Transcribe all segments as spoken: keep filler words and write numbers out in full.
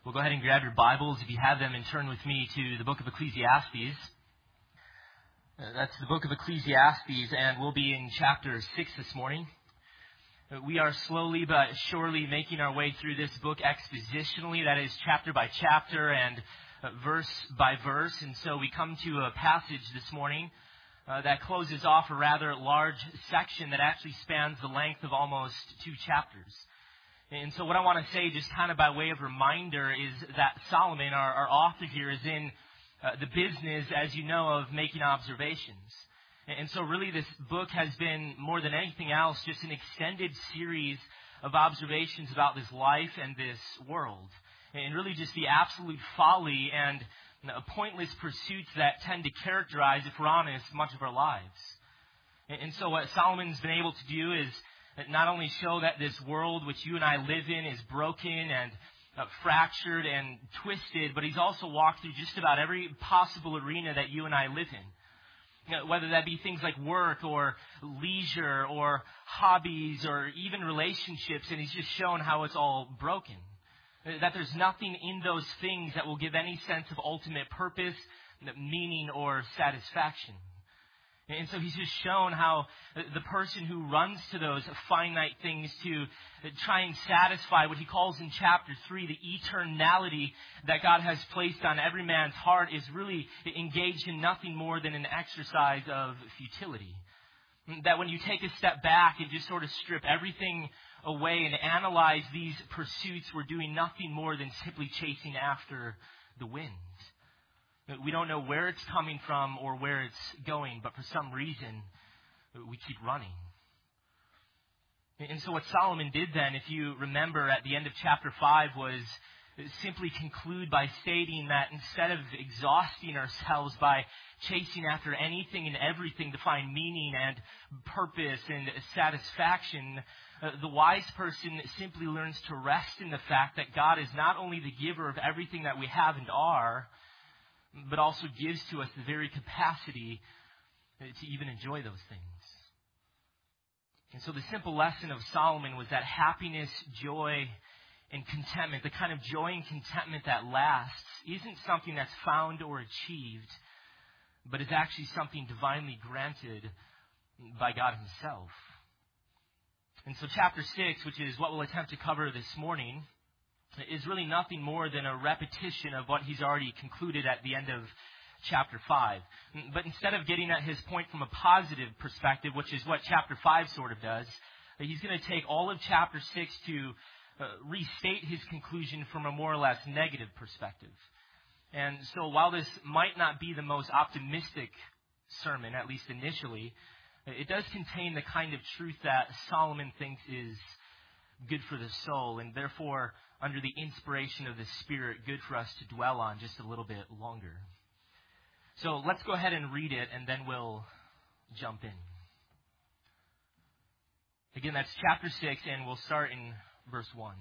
Well, go ahead and grab your Bibles if you have them and turn with me to the book of Ecclesiastes. Uh, that's the book of Ecclesiastes, and we'll be in chapter six this morning. Uh, we are slowly but surely making our way through this book expositionally, that is chapter by chapter and uh, verse by verse. And so we come to a passage this morning uh, that closes off a rather large section that actually spans the length of almost two chapters. And so what I want to say, just kind of by way of reminder, is that Solomon, our, our author here, is in uh, the business, as you know, of making observations. And so really this book has been, more than anything else, just an extended series of observations about this life and this world. And really just the absolute folly and you know, pointless pursuits that tend to characterize, if we're honest, much of our lives. And so what Solomon's been able to do is not only show that this world which you and I live in is broken and uh, fractured and twisted, but he's also walked through just about every possible arena that you and I live in. You know, whether that be things like work or leisure or hobbies or even relationships, and he's just shown how it's all broken. That there's nothing in those things that will give any sense of ultimate purpose, meaning, or satisfaction. And so he's just shown how the person who runs to those finite things to try and satisfy what he calls in chapter three, the eternality that God has placed on every man's heart, is really engaged in nothing more than an exercise of futility. That when you take a step back and just sort of strip everything away and analyze these pursuits, we're doing nothing more than simply chasing after the wind. We don't know where it's coming from or where it's going, but for some reason, we keep running. And so what Solomon did then, if you remember at the end of chapter five, was simply conclude by stating that instead of exhausting ourselves by chasing after anything and everything to find meaning and purpose and satisfaction, uh, the wise person simply learns to rest in the fact that God is not only the giver of everything that we have and are, but also gives to us the very capacity to even enjoy those things. And so the simple lesson of Solomon was that happiness, joy, and contentment, the kind of joy and contentment that lasts, isn't something that's found or achieved, but is actually something divinely granted by God Himself. And so chapter six, which is what we'll attempt to cover this morning, is really nothing more than a repetition of what he's already concluded at the end of chapter five. But instead of getting at his point from a positive perspective, which is what chapter five sort of does, he's going to take all of chapter six to uh, restate his conclusion from a more or less negative perspective. And so while this might not be the most optimistic sermon, at least initially, it does contain the kind of truth that Solomon thinks is good for the soul, and therefore, under the inspiration of the Spirit, good for us to dwell on just a little bit longer. So let's go ahead and read it, and then we'll jump in. Again, that's chapter six, and we'll start in verse one.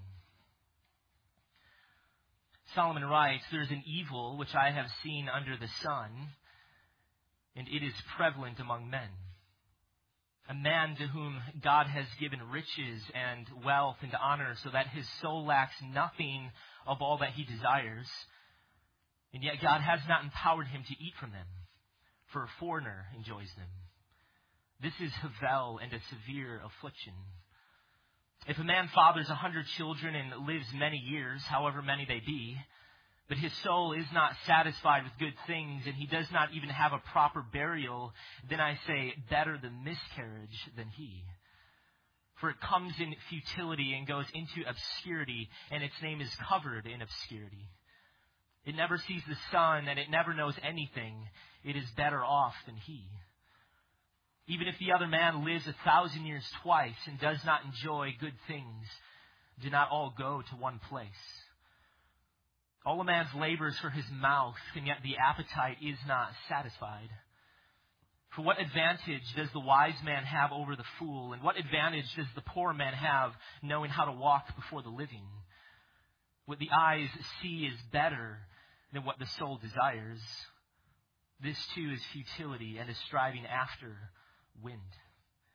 Solomon writes, "There is an evil which I have seen under the sun, and it is prevalent among men. A man to whom God has given riches and wealth and honor so that his soul lacks nothing of all that he desires. And yet God has not empowered him to eat from them, for a foreigner enjoys them. This is Havel and a severe affliction. If a man fathers a hundred children and lives many years, however many they be, but his soul is not satisfied with good things, and he does not even have a proper burial, then I say, better the miscarriage than he. For it comes in futility and goes into obscurity, and its name is covered in obscurity. It never sees the sun, and it never knows anything. It is better off than he. Even if the other man lives a thousand years twice and does not enjoy good things, do not all go to one place? All a man's labor is for his mouth, and yet the appetite is not satisfied. For what advantage does the wise man have over the fool, and what advantage does the poor man have knowing how to walk before the living? What the eyes see is better than what the soul desires. This too is futility and is striving after wind.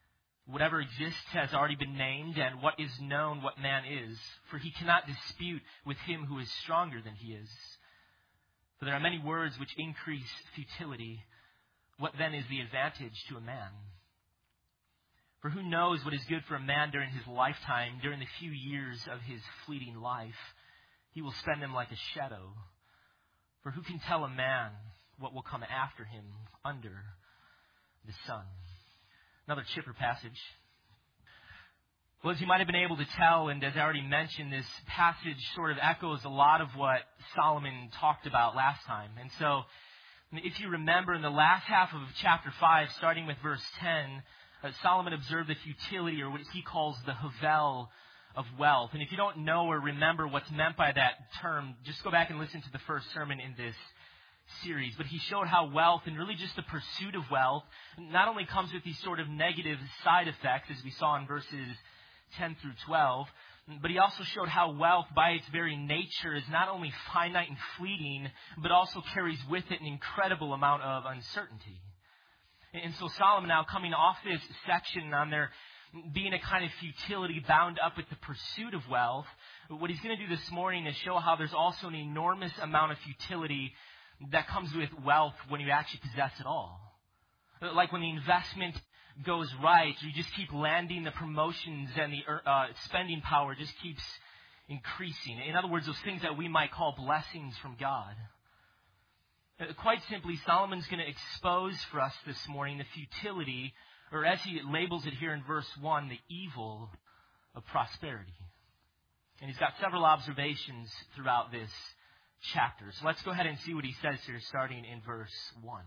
Whatever exists has already been named, and what is known what man is, for he cannot dispute with him who is stronger than he is. For there are many words which increase futility. What then is the advantage to a man? For who knows what is good for a man during his lifetime, during the few years of his fleeting life? He will spend them like a shadow. For who can tell a man what will come after him under the sun? Another chipper passage. Well, as you might have been able to tell, and as I already mentioned, this passage sort of echoes a lot of what Solomon talked about last time. And so, if you remember, in the last half of chapter five, starting with verse ten, uh, Solomon observed the futility, or what he calls the havel of wealth. And if you don't know or remember what's meant by that term, just go back and listen to the first sermon in this series. But he showed how wealth, and really just the pursuit of wealth, not only comes with these sort of negative side effects, as we saw in verses ten through twelve, but he also showed how wealth, by its very nature, is not only finite and fleeting, but also carries with it an incredible amount of uncertainty. And so Solomon, now coming off this section on there being a kind of futility bound up with the pursuit of wealth, what he's going to do this morning is show how there's also an enormous amount of futility that comes with wealth when you actually possess it all. Like when the investment goes right, you just keep landing the promotions, and the uh, spending power just keeps increasing. In other words, those things that we might call blessings from God. Uh, quite simply, Solomon's going to expose for us this morning the futility, or as he labels it here in verse one, the evil of prosperity. And he's got several observations throughout this chapter. So let's go ahead and see what he says here, starting in verse one.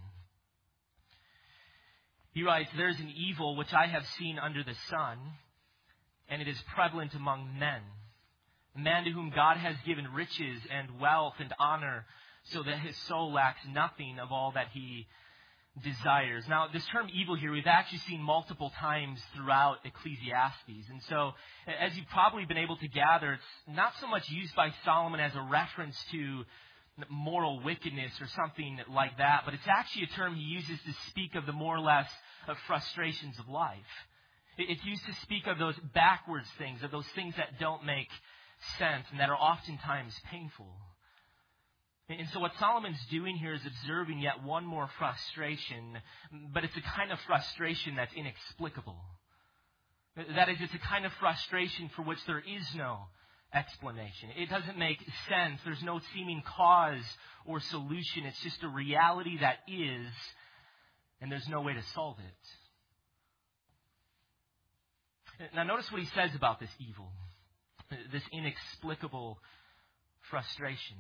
He writes, "There is an evil which I have seen under the sun, and it is prevalent among men. A man to whom God has given riches and wealth and honor, so that his soul lacks nothing of all that he desires." Now, this term evil here, we've actually seen multiple times throughout Ecclesiastes. And so, as you've probably been able to gather, it's not so much used by Solomon as a reference to moral wickedness or something like that, but it's actually a term he uses to speak of the more or less of frustrations of life. It's used to speak of those backwards things, of those things that don't make sense and that are oftentimes painful. And so what Solomon's doing here is observing yet one more frustration, but it's a kind of frustration that's inexplicable. That is, it's a kind of frustration for which there is no explanation. It doesn't make sense. There's no seeming cause or solution. It's just a reality that is, and there's no way to solve it. Now notice what he says about this evil, this inexplicable frustration.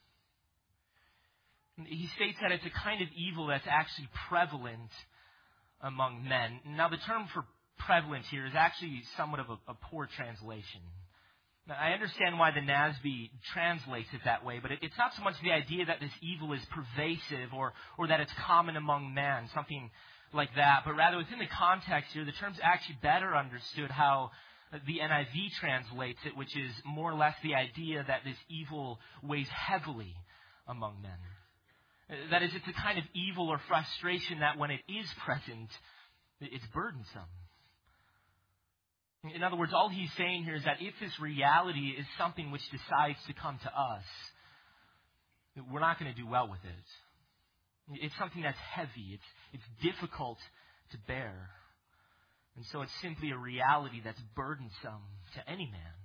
He states that it's a kind of evil that's actually prevalent among men. Now the term for prevalent here is actually somewhat of a, a poor translation. Now, I understand why the N A S B translates it that way, but it, it's not so much the idea that this evil is pervasive or, or that it's common among men, something like that, but rather within the context here, the term's actually better understood how the N I V translates it, which is more or less the idea that this evil weighs heavily among men. That is, it's a kind of evil or frustration that when it is present, it's burdensome. In other words, all he's saying here is that if this reality is something which decides to come to us, we're not going to do well with it. It's something that's heavy. It's, it's difficult to bear. And so it's simply a reality that's burdensome to any man.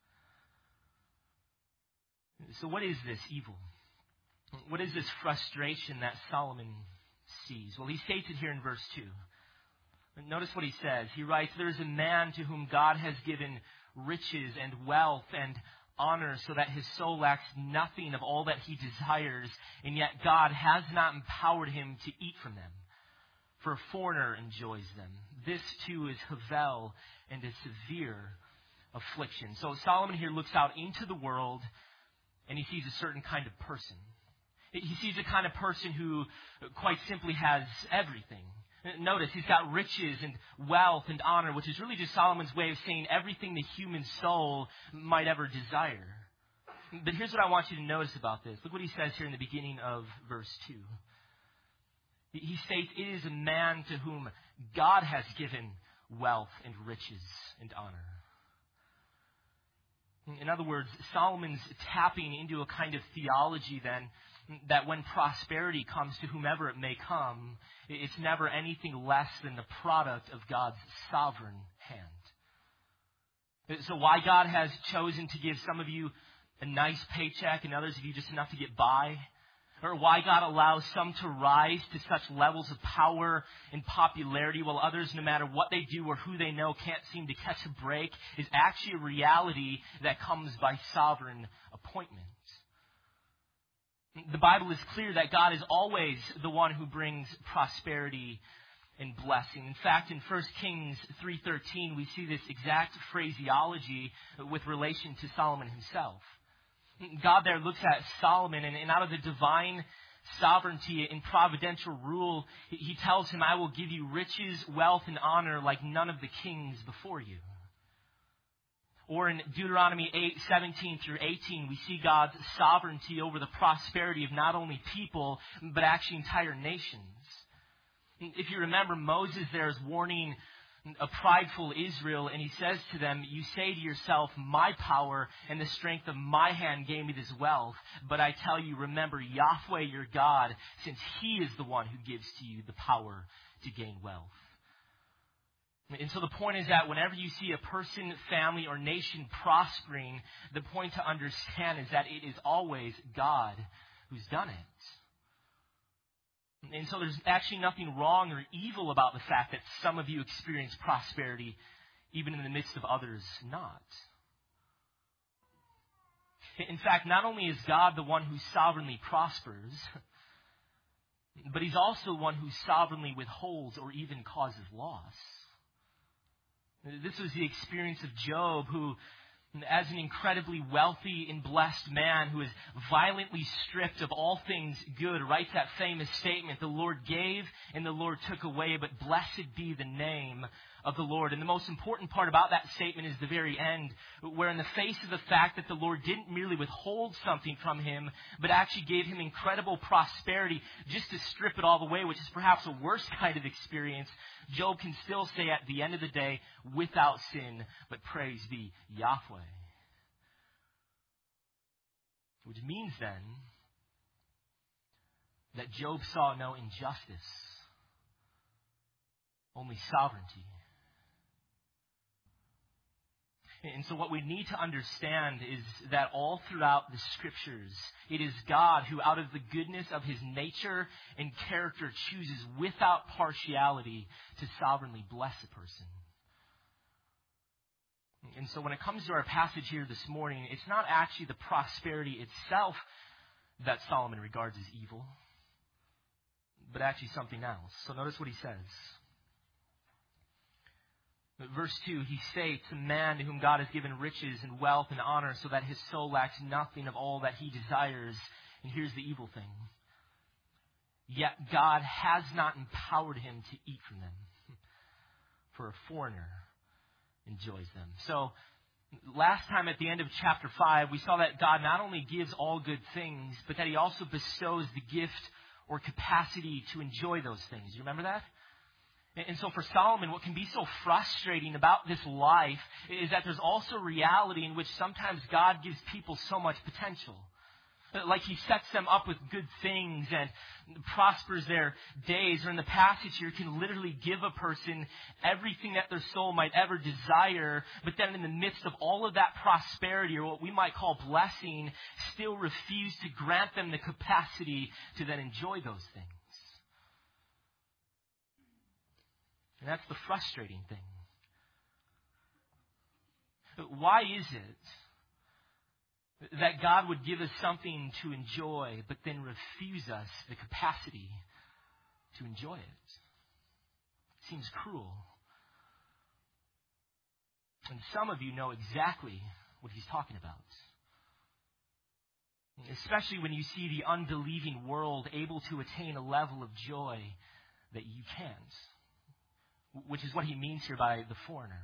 So what is this evil? What is this frustration that Solomon sees? Well, he states it here in verse two. Notice what he says. He writes, "There is a man to whom God has given riches and wealth and honor, so that his soul lacks nothing of all that he desires, and yet God has not empowered him to eat from them. For a foreigner enjoys them. This too is havel and a severe affliction." So Solomon here looks out into the world, and he sees a certain kind of person. He sees a kind of person who quite simply has everything. Notice, he's got riches and wealth and honor, which is really just Solomon's way of saying everything the human soul might ever desire. But here's what I want you to notice about this. Look what he says here in the beginning of verse two. He states, "It is a man to whom God has given wealth and riches and honor. In other words, Solomon's tapping into a kind of theology then that when prosperity comes to whomever it may come, it's never anything less than the product of God's sovereign hand. So why God has chosen to give some of you a nice paycheck and others of you just enough to get by, or why God allows some to rise to such levels of power and popularity while others, no matter what they do or who they know, can't seem to catch a break, is actually a reality that comes by sovereign appointment. The Bible is clear that God is always the one who brings prosperity and blessing. In fact, in First Kings three thirteen, we see this exact phraseology with relation to Solomon himself. God there looks at Solomon, and, and out of the divine sovereignty and providential rule, he tells him, I will give you riches, wealth, and honor like none of the kings before you. Or in Deuteronomy eight seventeen through eighteen, we see God's sovereignty over the prosperity of not only people, but actually entire nations. If you remember, Moses there is warning a prideful Israel, and he says to them, you say to yourself, my power and the strength of my hand gave me this wealth. But I tell you, remember Yahweh your God, since he is the one who gives to you the power to gain wealth. And so the point is that whenever you see a person, family, or nation prospering, the point to understand is that it is always God who's done it. And so there's actually nothing wrong or evil about the fact that some of you experience prosperity, even in the midst of others not. In fact, not only is God the one who sovereignly prospers, but he's also one who sovereignly withholds or even causes loss. This was the experience of Job, who, as an incredibly wealthy and blessed man who is violently stripped of all things good, writes that famous statement, the Lord gave and the Lord took away, but blessed be the name of the Lord. And the most important part about that statement is the very end, where in the face of the fact that the Lord didn't merely withhold something from him, but actually gave him incredible prosperity just to strip it all away, which is perhaps a worse kind of experience, Job can still say at the end of the day, without sin, but praise be Yahweh. Which means then that Job saw no injustice, only sovereignty. And so what we need to understand is that all throughout the Scriptures, it is God who, out of the goodness of his nature and character, chooses without partiality to sovereignly bless a person. And so when it comes to our passage here this morning, it's not actually the prosperity itself that Solomon regards as evil, but actually something else. So notice what he says. Verse two, he states, a man to whom God has given riches and wealth and honor so that his soul lacks nothing of all that he desires. And here's the evil thing. Yet God has not empowered him to eat from them, for a foreigner enjoys them. So last time at the end of chapter five, we saw that God not only gives all good things, but that he also bestows the gift or capacity to enjoy those things. You remember that? And so for Solomon, what can be so frustrating about this life is that there's also reality in which sometimes God gives people so much potential. Like he sets them up with good things and prospers their days. Or in the passage here, can literally give a person everything that their soul might ever desire. But then in the midst of all of that prosperity, or what we might call blessing, still refuse to grant them the capacity to then enjoy those things. And that's the frustrating thing. Why is it that God would give us something to enjoy, but then refuse us the capacity to enjoy it? It seems cruel. And some of you know exactly what he's talking about. Especially when you see the unbelieving world able to attain a level of joy that you can't. Which is what he means here by the foreigner.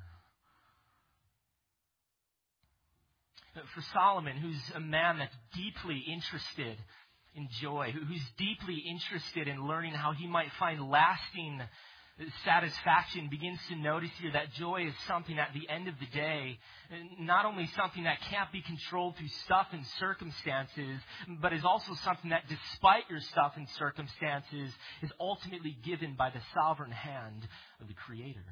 For Solomon, who's a man that's deeply interested in joy, who's deeply interested in learning how he might find lasting satisfaction, begins to notice here that joy is something at the end of the day, not only something that can't be controlled through stuff and circumstances, but is also something that despite your stuff and circumstances is ultimately given by the sovereign hand of the Creator.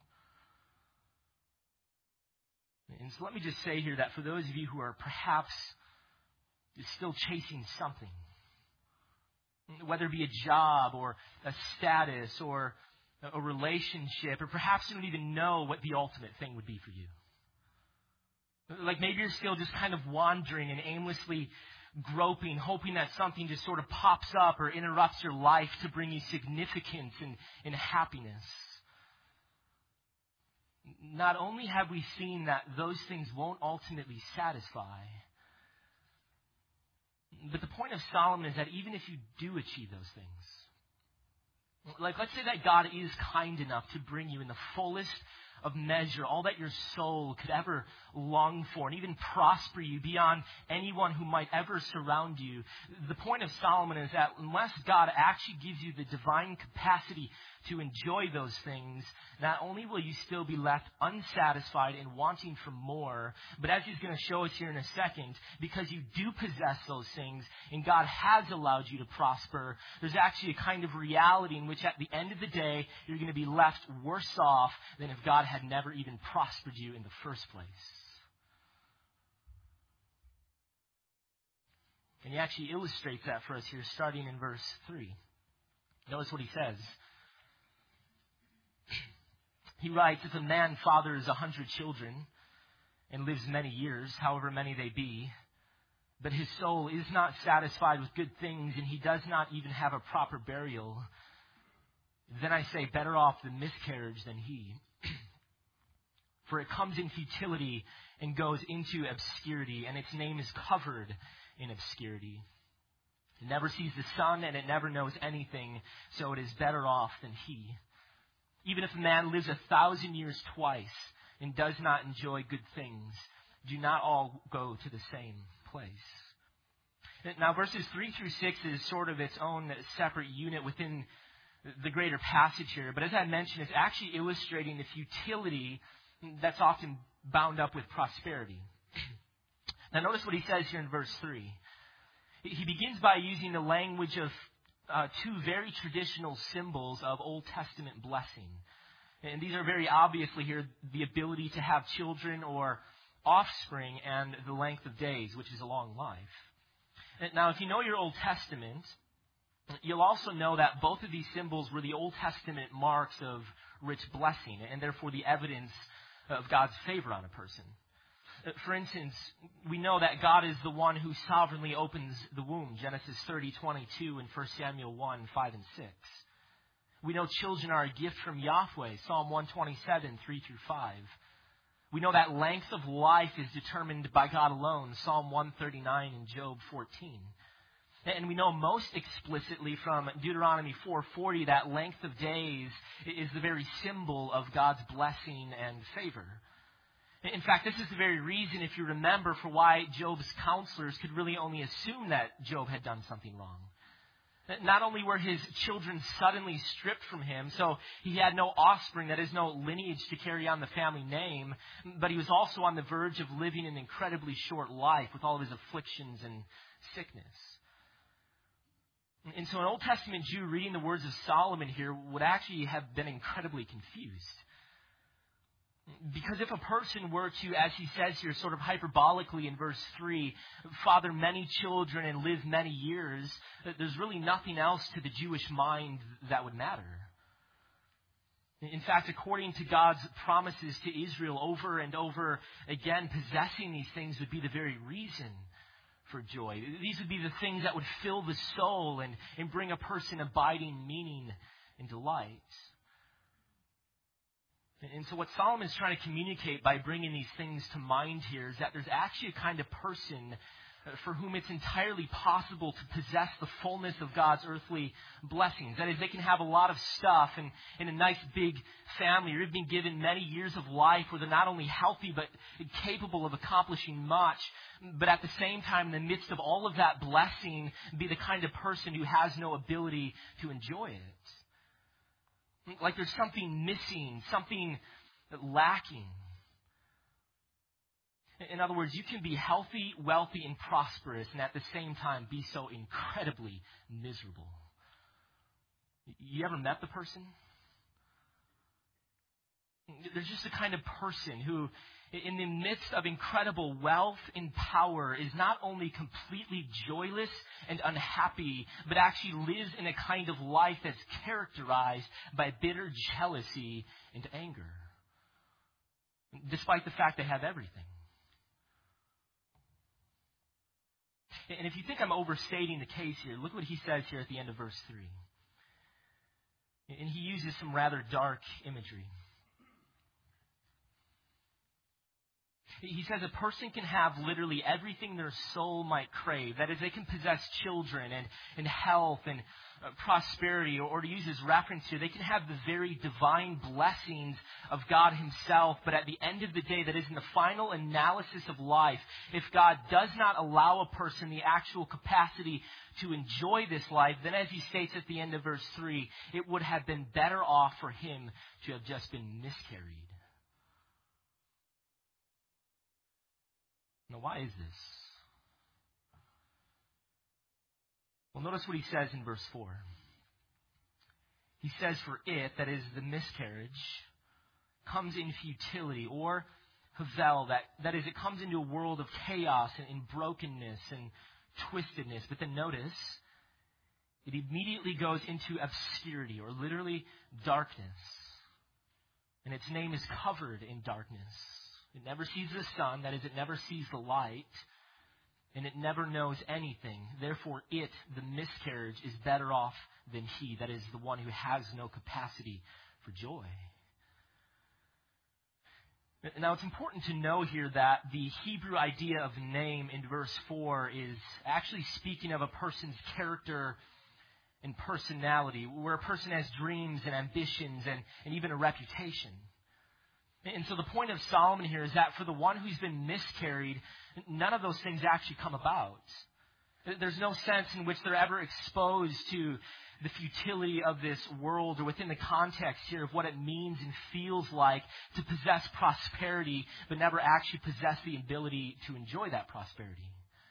And so let me just say here that for those of you who are perhaps still chasing something, whether it be a job or a status or a relationship, or perhaps you don't even know what the ultimate thing would be for you. Like maybe you're still just kind of wandering and aimlessly groping, hoping that something just sort of pops up or interrupts your life to bring you significance and, and happiness. Not only have we seen that those things won't ultimately satisfy, but the point of Solomon is that even if you do achieve those things, like let's say that God is kind enough to bring you in the fullest of measure, all that your soul could ever long for, and even prosper you beyond anyone who might ever surround you. The point of Solomon is that unless God actually gives you the divine capacity to enjoy those things, not only will you still be left unsatisfied and wanting for more, but as he's going to show us here in a second, because you do possess those things and God has allowed you to prosper, there's actually a kind of reality in which at the end of the day, you're going to be left worse off than if God had never even prospered you in the first place. And he actually illustrates that for us here, starting in verse three. Notice what he says. He writes, if a man fathers a hundred children and lives many years, however many they be, but his soul is not satisfied with good things and he does not even have a proper burial, then I say better off the miscarriage than he. For it comes in futility and goes into obscurity, and its name is covered in obscurity. It never sees the sun and it never knows anything, so it is better off than he. Even if a man lives a thousand years twice and does not enjoy good things, do not all go to the same place. Now, verses three through six is sort of its own separate unit within the greater passage here. But as I mentioned, it's actually illustrating the futility that's often bound up with prosperity. Now, notice what he says here in verse three. He begins by using the language of Uh, two very traditional symbols of Old Testament blessing. And these are very obviously here the ability to have children or offspring and the length of days, which is a long life. Now, if you know your Old Testament, you'll also know that both of these symbols were the Old Testament marks of rich blessing and therefore the evidence of God's favor on a person. For instance, we know that God is the one who sovereignly opens the womb, Genesis thirty twenty-two and First Samuel one, five and six. We know children are a gift from Yahweh, Psalm one twenty-seven, three through five. We know that length of life is determined by God alone, Psalm one thirty-nine and Job fourteen. And we know most explicitly from Deuteronomy four forty that length of days is the very symbol of God's blessing and favor. In fact, this is the very reason, if you remember, for why Job's counselors could really only assume that Job had done something wrong. Not only were his children suddenly stripped from him, so he had no offspring, that is, no lineage to carry on the family name, but he was also on the verge of living an incredibly short life with all of his afflictions and sickness. And so an Old Testament Jew reading the words of Solomon here would actually have been incredibly confused. Because if a person were to, as he says here, sort of hyperbolically in verse three, father many children and live many years, there's really nothing else to the Jewish mind that would matter. In fact, according to God's promises to Israel over and over again, possessing these things would be the very reason for joy. These would be the things that would fill the soul and, and bring a person abiding meaning and delight. And so what Solomon is trying to communicate by bringing these things to mind here is that there's actually a kind of person for whom it's entirely possible to possess the fullness of God's earthly blessings. That is, they can have a lot of stuff and in a nice big family, or even given many years of life where they're not only healthy but capable of accomplishing much, but at the same time, in the midst of all of that blessing, be the kind of person who has no ability to enjoy it. Like there's something missing, something lacking. In other words, you can be healthy, wealthy, and prosperous, and at the same time be so incredibly miserable. You ever met the person? There's just a kind of person who, in the midst of incredible wealth and power, is not only completely joyless and unhappy, but actually lives in a kind of life that's characterized by bitter jealousy and anger, despite the fact they have everything. And if you think I'm overstating the case here, look what he says here at the end of verse three. And he uses some rather dark imagery. He says a person can have literally everything their soul might crave. That is, they can possess children and, and health and uh, prosperity. Or, or to use his reference here, they can have the very divine blessings of God himself. But at the end of the day, that is in the final analysis of life, if God does not allow a person the actual capacity to enjoy this life, then as he states at the end of verse three, it would have been better off for him to have just been miscarried. Now, why is this? Well, notice what he says in verse four. He says, for it, that is the miscarriage, comes in futility, or havel, that, that is, it comes into a world of chaos and, and brokenness and twistedness. But then notice, it immediately goes into obscurity, or literally darkness. And its name is covered in darkness. It never sees the sun, that is, it never sees the light, and it never knows anything. Therefore, it, the miscarriage, is better off than he, that is, the one who has no capacity for joy. Now, it's important to know here that the Hebrew idea of name in verse four is actually speaking of a person's character and personality, where a person has dreams and ambitions and, and even a reputation. And so the point of Solomon here is that for the one who's been miscarried, none of those things actually come about. There's no sense in which they're ever exposed to the futility of this world, or within the context here of what it means and feels like to possess prosperity, but never actually possess the ability to enjoy that prosperity.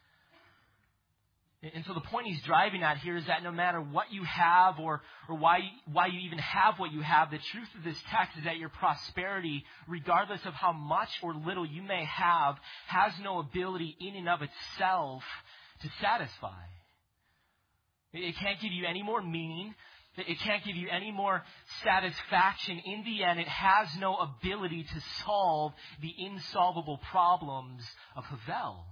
And so the point he's driving at here is that no matter what you have or, or why, why you even have what you have, the truth of this text is that your prosperity, regardless of how much or little you may have, has no ability in and of itself to satisfy. It can't give you any more meaning. It can't give you any more satisfaction. In the end, it has no ability to solve the insolvable problems of Havel.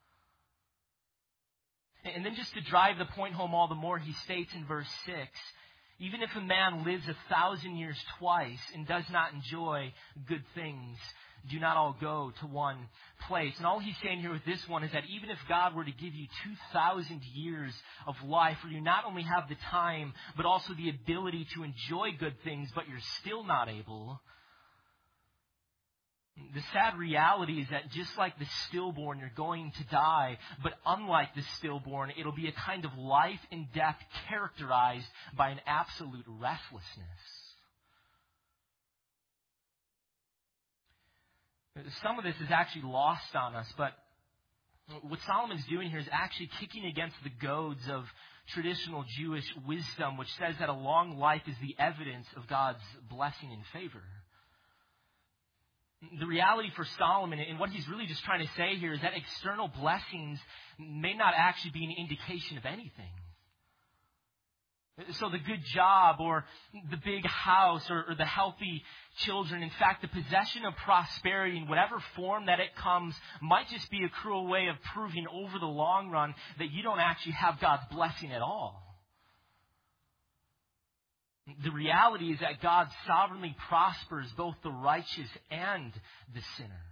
And then just to drive the point home all the more, he states in verse six, even if a man lives a thousand years twice and does not enjoy good things, do not all go to one place. And all he's saying here with this one is that even if God were to give you two thousand years of life, where you not only have the time, but also the ability to enjoy good things, but you're still not able, the sad reality is that just like the stillborn, you're going to die. But unlike the stillborn, it'll be a kind of life and death characterized by an absolute restlessness. Some of this is actually lost on us, but what Solomon's doing here is actually kicking against the goads of traditional Jewish wisdom, which says that a long life is the evidence of God's blessing and favor. The reality for Solomon, and what he's really just trying to say here, is that external blessings may not actually be an indication of anything. So the good job or the big house or, or the healthy children, in fact, the possession of prosperity in whatever form that it comes might just be a cruel way of proving over the long run that you don't actually have God's blessing at all. The reality is that God sovereignly prospers both the righteous and the sinner.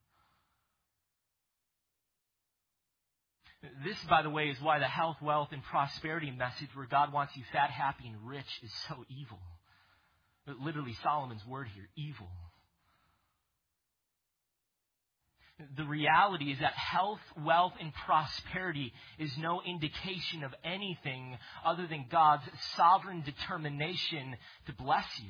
This, by the way, is why the health, wealth, and prosperity message where God wants you fat, happy, and rich is so evil. But literally, Solomon's word here, evil. The reality is that health, wealth, and prosperity is no indication of anything other than God's sovereign determination to bless you.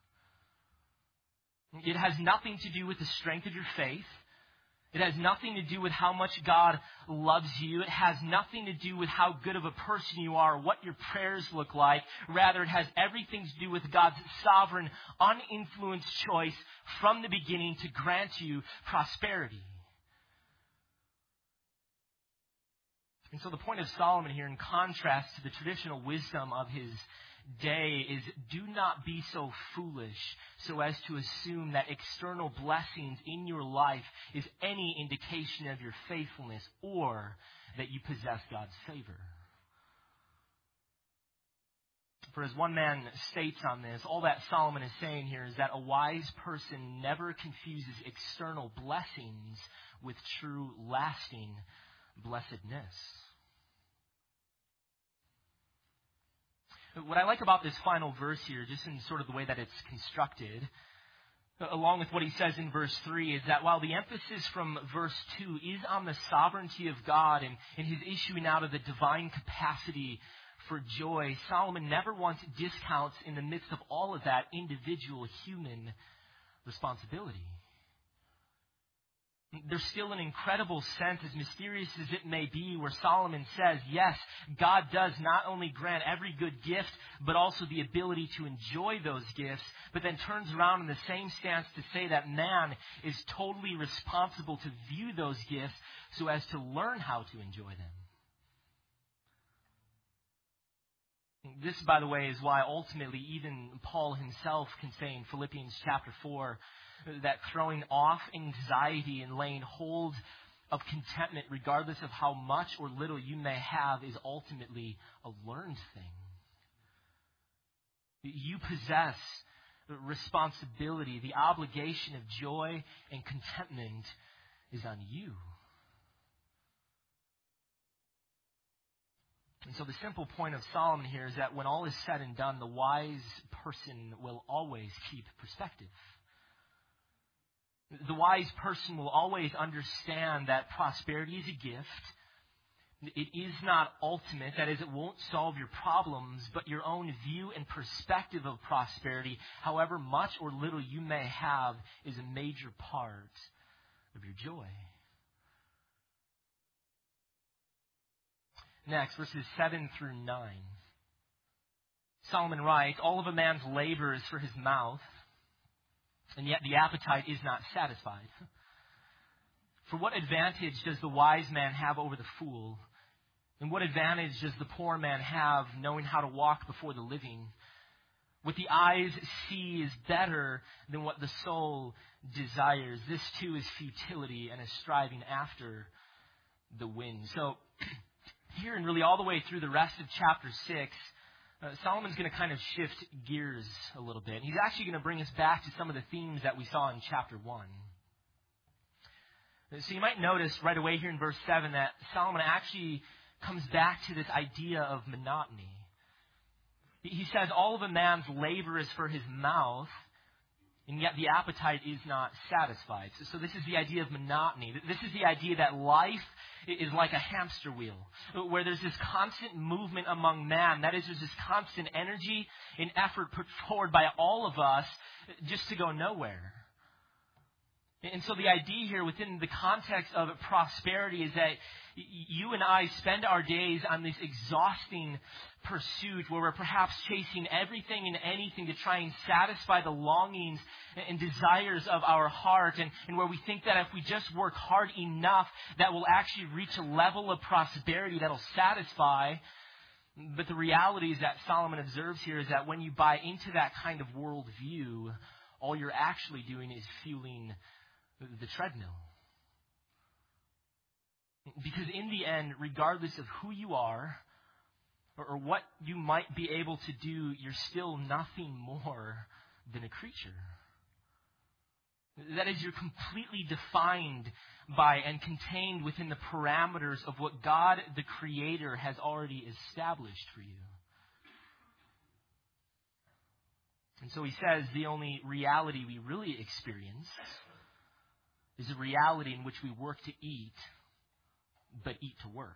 It has nothing to do with the strength of your faith. It has nothing to do with how much God loves you. It has nothing to do with how good of a person you are or what your prayers look like. Rather, it has everything to do with God's sovereign, uninfluenced choice from the beginning to grant you prosperity. And so the point of Solomon here, in contrast to the traditional wisdom of his day, is do not be so foolish so as to assume that external blessings in your life is any indication of your faithfulness or that you possess God's favor. For as one man states on this, all that Solomon is saying here is that a wise person never confuses external blessings with true, lasting blessedness. What I like about this final verse here, just in sort of the way that it's constructed, along with what he says in verse three, is that while the emphasis from verse two is on the sovereignty of God and, and his issuing out of the divine capacity for joy, Solomon never once discounts in the midst of all of that individual human responsibility. There's still an incredible sense, as mysterious as it may be, where Solomon says, yes, God does not only grant every good gift, but also the ability to enjoy those gifts, but then turns around in the same stance to say that man is totally responsible to view those gifts so as to learn how to enjoy them. This, by the way, is why ultimately even Paul himself can say in Philippians chapter four, that throwing off anxiety and laying hold of contentment, regardless of how much or little you may have, is ultimately a learned thing. You possess responsibility. The obligation of joy and contentment is on you. And so the simple point of Solomon here is that when all is said and done, the wise person will always keep perspective. The wise person will always understand that prosperity is a gift. It is not ultimate. That is, it won't solve your problems, but your own view and perspective of prosperity, however much or little you may have, is a major part of your joy. Next, verses seven through nine. Solomon writes, all of a man's labor is for his mouth, and yet the appetite is not satisfied. For what advantage does the wise man have over the fool? And what advantage does the poor man have knowing how to walk before the living? What the eyes see is better than what the soul desires. This too is futility and a striving after the wind. So here and really all the way through the rest of chapter six, Uh, Solomon's going to kind of shift gears a little bit. He's actually going to bring us back to some of the themes that we saw in chapter one. So you might notice right away here in verse seven that Solomon actually comes back to this idea of monotony. He says all of a man's labor is for his mouth, and yet the appetite is not satisfied. So, so this is the idea of monotony. This is the idea that life is like a hamster wheel, where there's this constant movement among man. That is, there's this constant energy and effort put forward by all of us just to go nowhere. And so the idea here within the context of prosperity is that you and I spend our days on this exhausting pursuit where we're perhaps chasing everything and anything to try and satisfy the longings and desires of our heart, and, and where we think that if we just work hard enough, that we'll actually reach a level of prosperity that'll satisfy. But the reality is that Solomon observes here is that when you buy into that kind of worldview, all you're actually doing is fueling the treadmill. Because in the end, regardless of who you are or, or what you might be able to do, you're still nothing more than a creature. That is, you're completely defined by and contained within the parameters of what God, the Creator, has already established for you. And so he says the only reality we really experience is a reality in which we work to eat, but eat to work.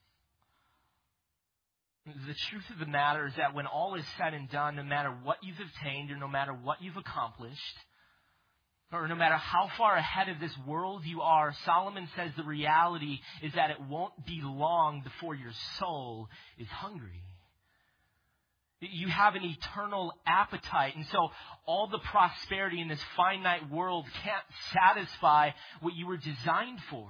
The truth of the matter is that when all is said and done, no matter what you've obtained or no matter what you've accomplished, or no matter how far ahead of this world you are, Solomon says the reality is that it won't be long before your soul is hungry. You have an eternal appetite, and so all the prosperity in this finite world can't satisfy what you were designed for.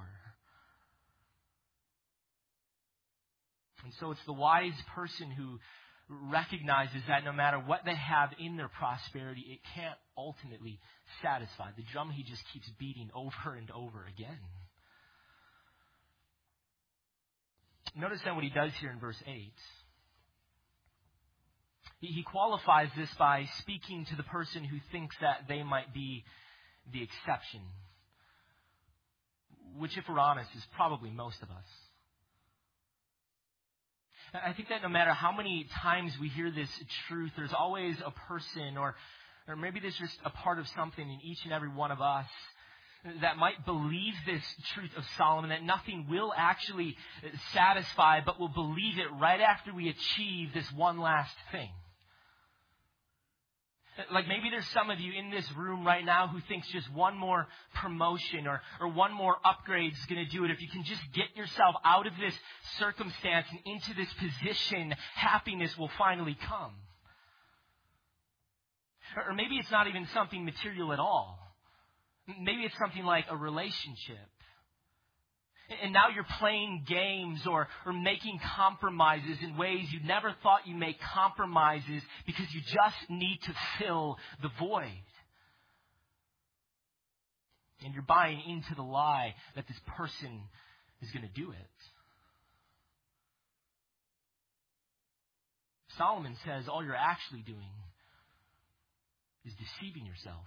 And so it's the wise person who recognizes that no matter what they have in their prosperity, it can't ultimately satisfy. The drum he just keeps beating over and over again. Notice then what he does here in verse eight. He qualifies this by speaking to the person who thinks that they might be the exception, which, if we're honest, is probably most of us. I think that no matter how many times we hear this truth, there's always a person, or, or maybe there's just a part of something in each and every one of us that might believe this truth of Solomon, that nothing will actually satisfy, but will believe it right after we achieve this one last thing. Like maybe there's some of you in this room right now who thinks just one more promotion or, or one more upgrade is going to do it. If you can just get yourself out of this circumstance and into this position, happiness will finally come. Or, or maybe it's not even something material at all. Maybe it's something like a relationship. And now you're playing games or, or making compromises in ways you never thought you'd make compromises because you just need to fill the void. And you're buying into the lie that this person is going to do it. Solomon says all you're actually doing is deceiving yourself.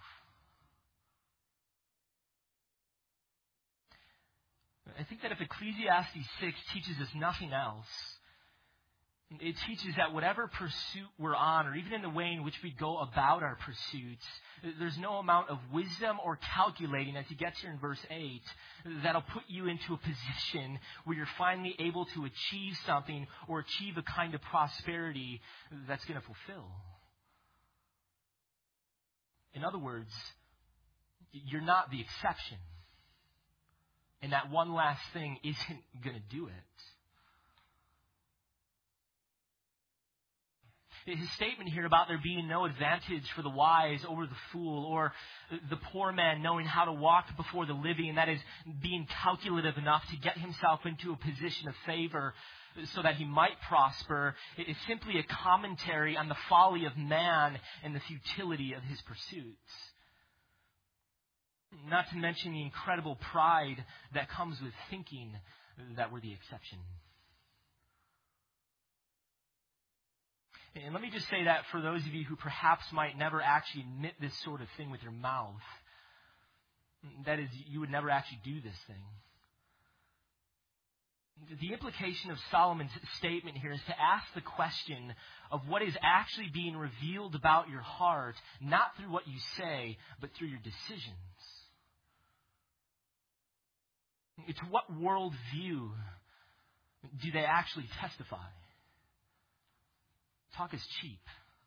I think that if Ecclesiastes six teaches us nothing else, it teaches that whatever pursuit we're on, or even in the way in which we go about our pursuits, there's no amount of wisdom or calculating, as he gets here in verse eight, that'll put you into a position where you're finally able to achieve something or achieve a kind of prosperity that's going to fulfill. In other words, you're not the exception. And that one last thing isn't going to do it. His statement here about there being no advantage for the wise over the fool, or the poor man knowing how to walk before the living, and that is being calculative enough to get himself into a position of favor so that he might prosper, is simply a commentary on the folly of man and the futility of his pursuits. Not to mention the incredible pride that comes with thinking that we're the exception. And let me just say that for those of you who perhaps might never actually admit this sort of thing with your mouth, that is, you would never actually do this thing. The implication of Solomon's statement here is to ask the question of what is actually being revealed about your heart, not through what you say, but through your decisions. It's what worldview do they actually testify? Talk is cheap.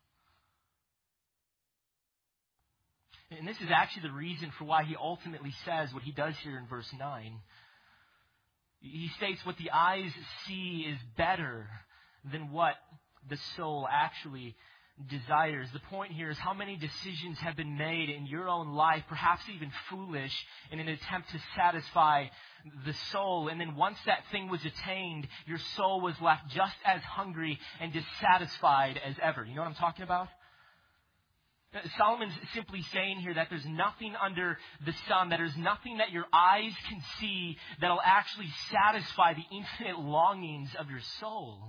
And this is actually the reason for why he ultimately says what he does here in verse nine. He states what the eyes see is better than what the soul actually desires. The point here is how many decisions have been made in your own life, perhaps even foolish, in an attempt to satisfy the soul. And then once that thing was attained, your soul was left just as hungry and dissatisfied as ever. You know what I'm talking about? Solomon's simply saying here that there's nothing under the sun, that there's nothing that your eyes can see that'll actually satisfy the infinite longings of your soul.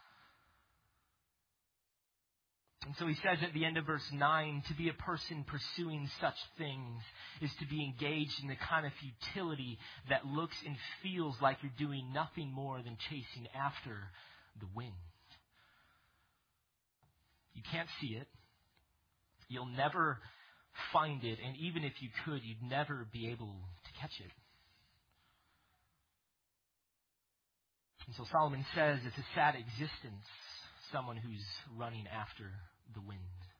And so he says at the end of verse nine, to be a person pursuing such things is to be engaged in the kind of futility that looks and feels like you're doing nothing more than chasing after the wind. You can't see it. You'll never find it. And even if you could, you'd never be able to catch it. And so Solomon says it's a sad existence, someone who's running after the wind.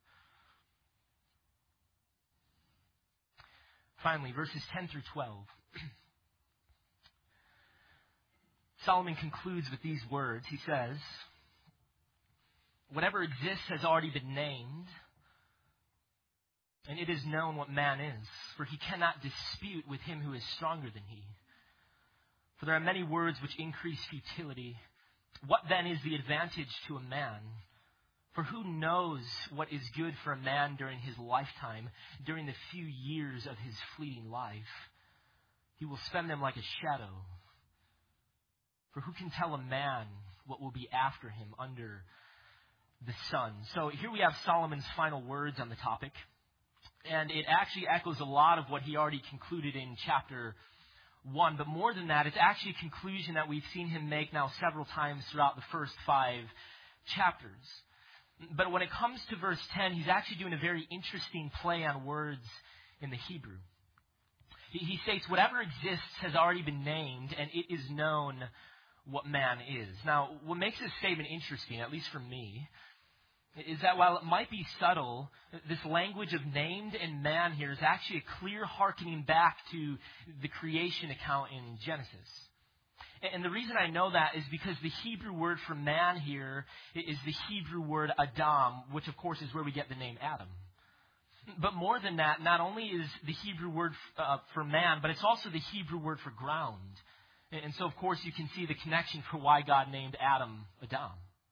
Finally, verses ten through twelve. Solomon concludes with these words. He says, whatever exists has already been named, and it is known what man is, for he cannot dispute with him who is stronger than he. For there are many words which increase futility. What then is the advantage to a man? For who knows what is good for a man during his lifetime, during the few years of his fleeting life? He will spend them like a shadow. For who can tell a man what will be after him under the sun? So here we have Solomon's final words on the topic. And it actually echoes a lot of what he already concluded in chapter one. But more than that, it's actually a conclusion that we've seen him make now several times throughout the first five chapters. But when it comes to verse ten, he's actually doing a very interesting play on words in the Hebrew. He states, whatever exists has already been named, and it is known what man is. Now, what makes this statement interesting, at least for me, is that while it might be subtle, this language of named and man here is actually a clear hearkening back to the creation account in Genesis. And the reason I know that is because the Hebrew word for man here is the Hebrew word Adam, which of course is where we get the name Adam. But more than that, not only is the Hebrew word uh, for man, but it's also the Hebrew word for ground. And so, of course, you can see the connection for why God named Adam Adam.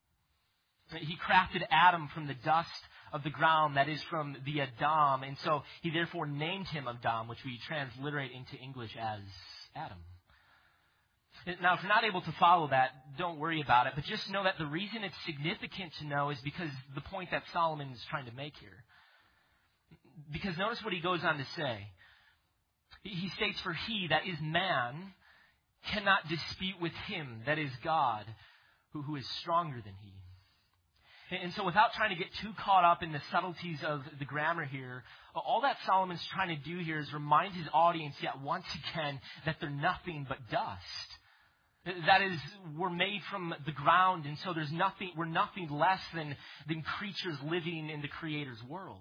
He crafted Adam from the dust of the ground, that is from the Adam. And so he therefore named him Adam, which we transliterate into English as Adam. Now, if you're not able to follow that, don't worry about it. But just know that the reason it's significant to know is because the point that Solomon is trying to make here. Because notice what he goes on to say. He states, for he, that is man, cannot dispute with him, that is God, who, who is stronger than he. And so without trying to get too caught up in the subtleties of the grammar here, all that Solomon's trying to do here is remind his audience yet once again that they're nothing but dust. That is, we're made from the ground, and so there's nothing, we're nothing less than, than creatures living in the Creator's world.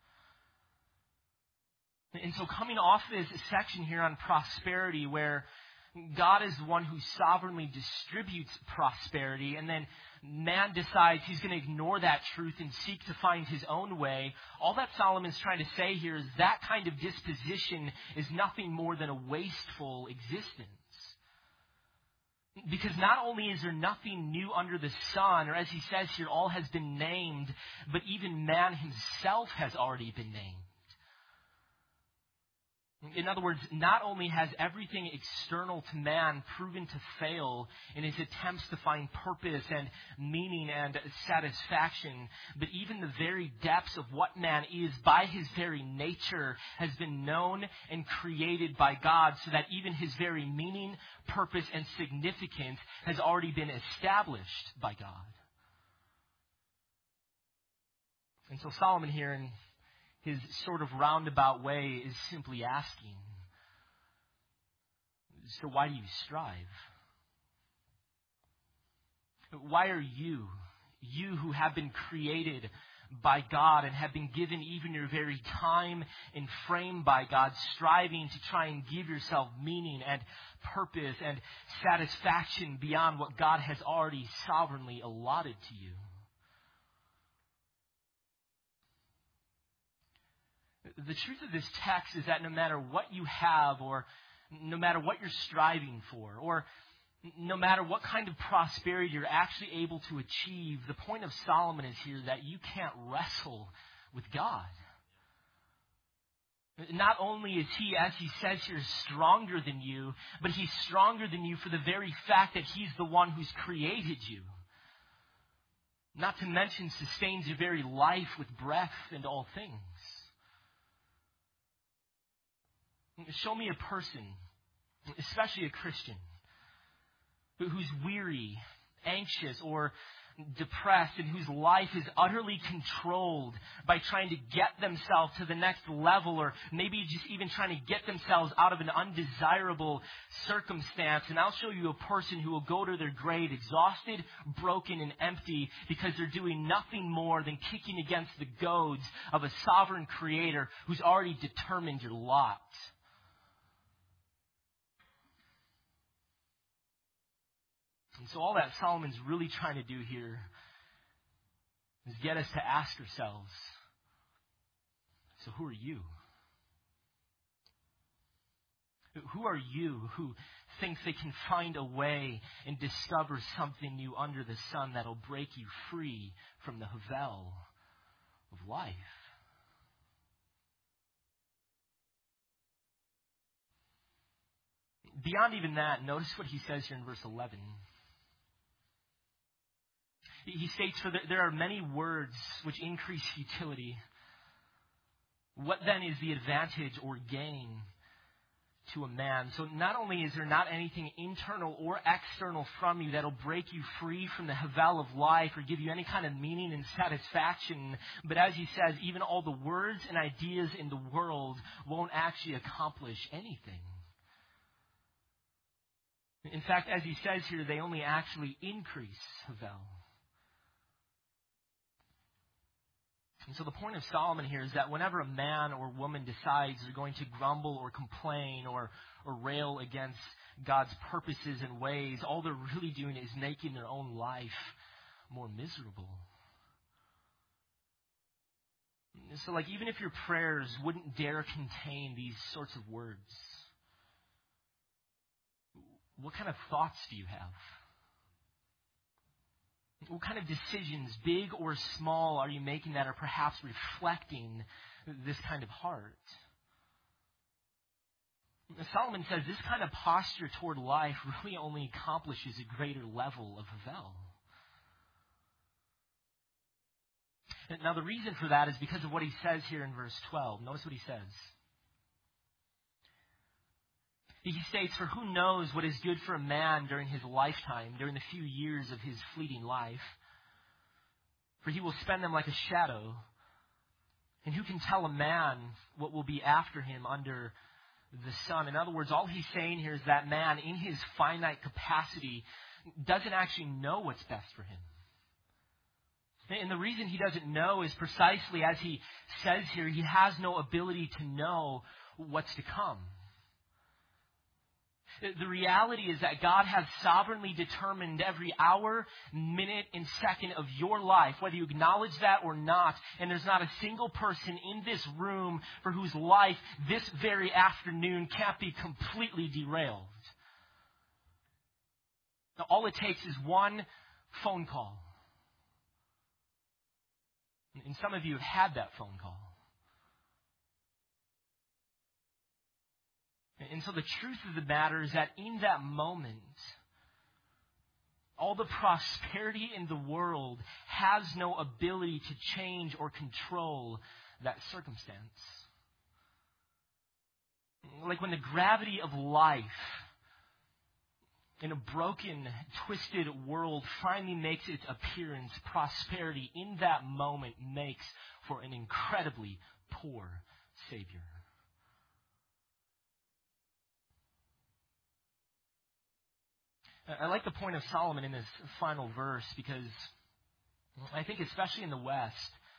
And so coming off this section here on prosperity, where God is the one who sovereignly distributes prosperity, and then man decides he's going to ignore that truth and seek to find his own way. All that Solomon's trying to say here is that kind of disposition is nothing more than a wasteful existence. Because not only is there nothing new under the sun, or as he says here, all has been named, but even man himself has already been named. In other words, not only has everything external to man proven to fail in his attempts to find purpose and meaning and satisfaction, but even the very depths of what man is by his very nature has been known and created by God, so that even his very meaning, purpose, and significance has already been established by God. And so Solomon here in his sort of roundabout way is simply asking, so why do you strive? Why are you, you who have been created by God and have been given even your very time and frame by God, striving to try and give yourself meaning and purpose and satisfaction beyond what God has already sovereignly allotted to you? The truth of this text is that no matter what you have, or no matter what you're striving for, or no matter what kind of prosperity you're actually able to achieve, the point of Solomon is here that you can't wrestle with God. Not only is he, as he says here, stronger than you, but he's stronger than you for the very fact that he's the one who's created you. Not to mention sustains your very life with breath and all things. Show me a person, especially a Christian, who's weary, anxious, or depressed and whose life is utterly controlled by trying to get themselves to the next level, or maybe just even trying to get themselves out of an undesirable circumstance. And I'll show you a person who will go to their grave exhausted, broken, and empty because they're doing nothing more than kicking against the goads of a sovereign creator who's already determined your lot. And so all that Solomon's really trying to do here is get us to ask ourselves, so who are you? Who are you who thinks they can find a way and discover something new under the sun that'll break you free from the havel of life? Beyond even that, notice what he says here in verse eleven. He states, for there are many words which increase futility. What then is the advantage or gain to a man? So not only is there not anything internal or external from you that'll break you free from the havel of life or give you any kind of meaning and satisfaction, but as he says, even all the words and ideas in the world won't actually accomplish anything. In fact, as he says here, they only actually increase havel. And so the point of Solomon here is that whenever a man or woman decides they're going to grumble or complain or, or rail against God's purposes and ways, all they're really doing is making their own life more miserable. So like even if your prayers wouldn't dare contain these sorts of words, what kind of thoughts do you have? What kind of decisions, big or small, are you making that are perhaps reflecting this kind of heart? Solomon says this kind of posture toward life really only accomplishes a greater level of havel. Now the reason for that is because of what he says here in verse twelve. Notice what he says. He states, for who knows what is good for a man during his lifetime, during the few years of his fleeting life? For he will spend them like a shadow. And who can tell a man what will be after him under the sun? In other words, all he's saying here is that man, in his finite capacity, doesn't actually know what's best for him. And the reason he doesn't know is precisely as he says here, he has no ability to know what's to come. The reality is that God has sovereignly determined every hour, minute, and second of your life, whether you acknowledge that or not. And there's not a single person in this room for whose life this very afternoon can't be completely derailed. Now, all it takes is one phone call. And some of you have had that phone call. And so the truth of the matter is that in that moment, all the prosperity in the world has no ability to change or control that circumstance. Like when the gravity of life in a broken, twisted world finally makes its appearance, prosperity in that moment makes for an incredibly poor Savior. I like the point of Solomon in this final verse because I think especially in the West,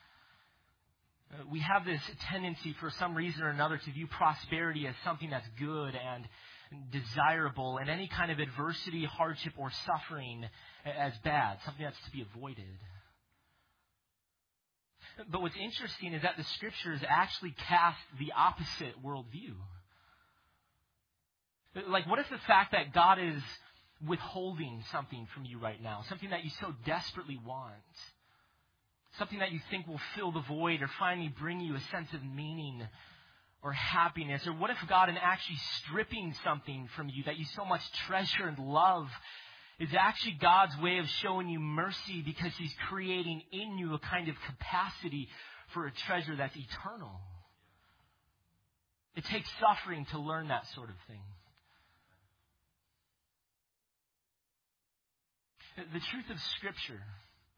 we have this tendency for some reason or another to view prosperity as something that's good and desirable, and any kind of adversity, hardship, or suffering as bad, something that's to be avoided. But what's interesting is that the Scriptures actually cast the opposite worldview. Like, what if the fact that God is withholding something from you right now, something that you so desperately want, something that you think will fill the void or finally bring you a sense of meaning or happiness? Or what if God, in actually stripping something from you that you so much treasure and love, is actually God's way of showing you mercy because He's creating in you a kind of capacity for a treasure that's eternal? It takes suffering to learn that sort of thing. The truth of Scripture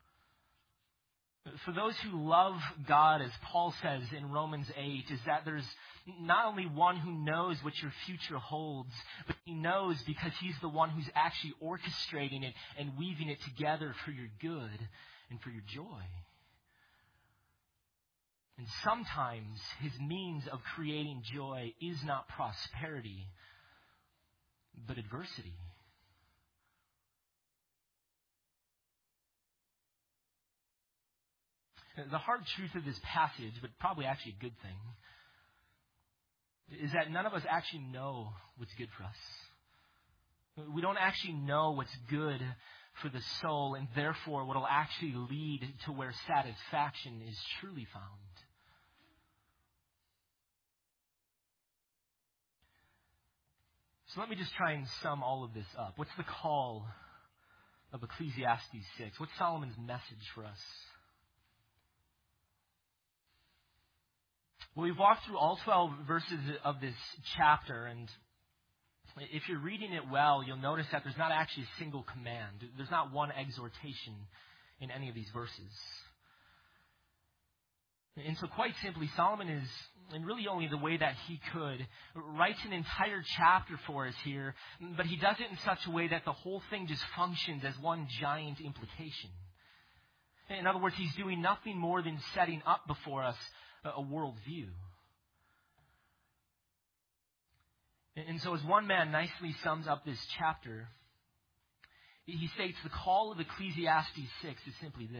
For those who love God, as Paul says in Romans eight, is that there's not only one who knows what your future holds, but he knows because he's the one who's actually orchestrating it and weaving it together for your good and for your joy. And sometimes his means of creating joy is not prosperity, but adversity. The hard truth of this passage, but probably actually a good thing, is that none of us actually know what's good for us. We don't actually know what's good for the soul, and therefore what will actually lead to where satisfaction is truly found. So let me just try and sum all of this up. What's the call of Ecclesiastes six? What's Solomon's message for us? Well, we've walked through all twelve verses of this chapter, and if you're reading it well, you'll notice that there's not actually a single command. There's not one exhortation in any of these verses. And so quite simply, Solomon is, and really only the way that he could, writes an entire chapter for us here, but he does it in such a way that the whole thing just functions as one giant implication. In other words, he's doing nothing more than setting up before us a worldview. And so as one man nicely sums up this chapter, he states the call of Ecclesiastes six is simply this.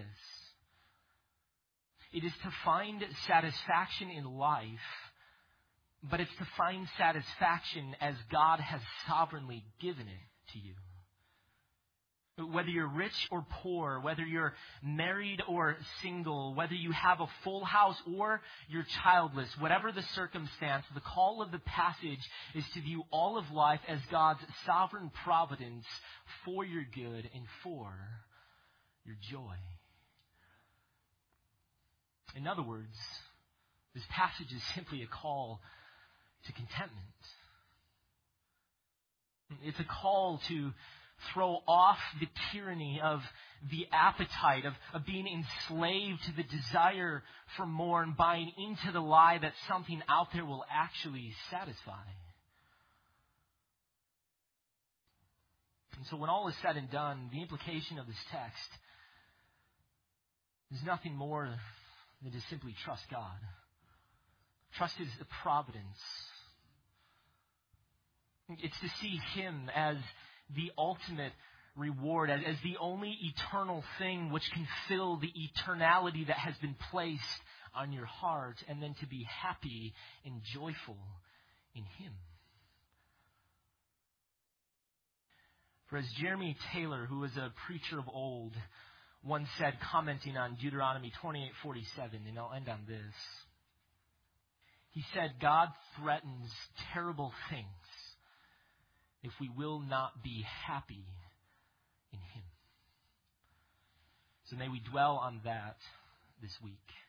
It is to find satisfaction in life, but it's to find satisfaction as God has sovereignly given it to you. Whether you're rich or poor, whether you're married or single, whether you have a full house or you're childless, whatever the circumstance, the call of the passage is to view all of life as God's sovereign providence for your good and for your joy. In other words, this passage is simply a call to contentment. It's a call to throw off the tyranny of the appetite of, of being enslaved to the desire for more and buying into the lie that something out there will actually satisfy. And so when all is said and done, the implication of this text is nothing more than to simply trust God. Trust His providence. It's to see Him as the ultimate reward, as, as the only eternal thing which can fill the eternality that has been placed on your heart, and then to be happy and joyful in Him. For as Jeremy Taylor, who was a preacher of old, once said, commenting on Deuteronomy twenty-eight forty-seven, and I'll end on this. He said, God threatens terrible things if we will not be happy in Him. So may we dwell on that this week.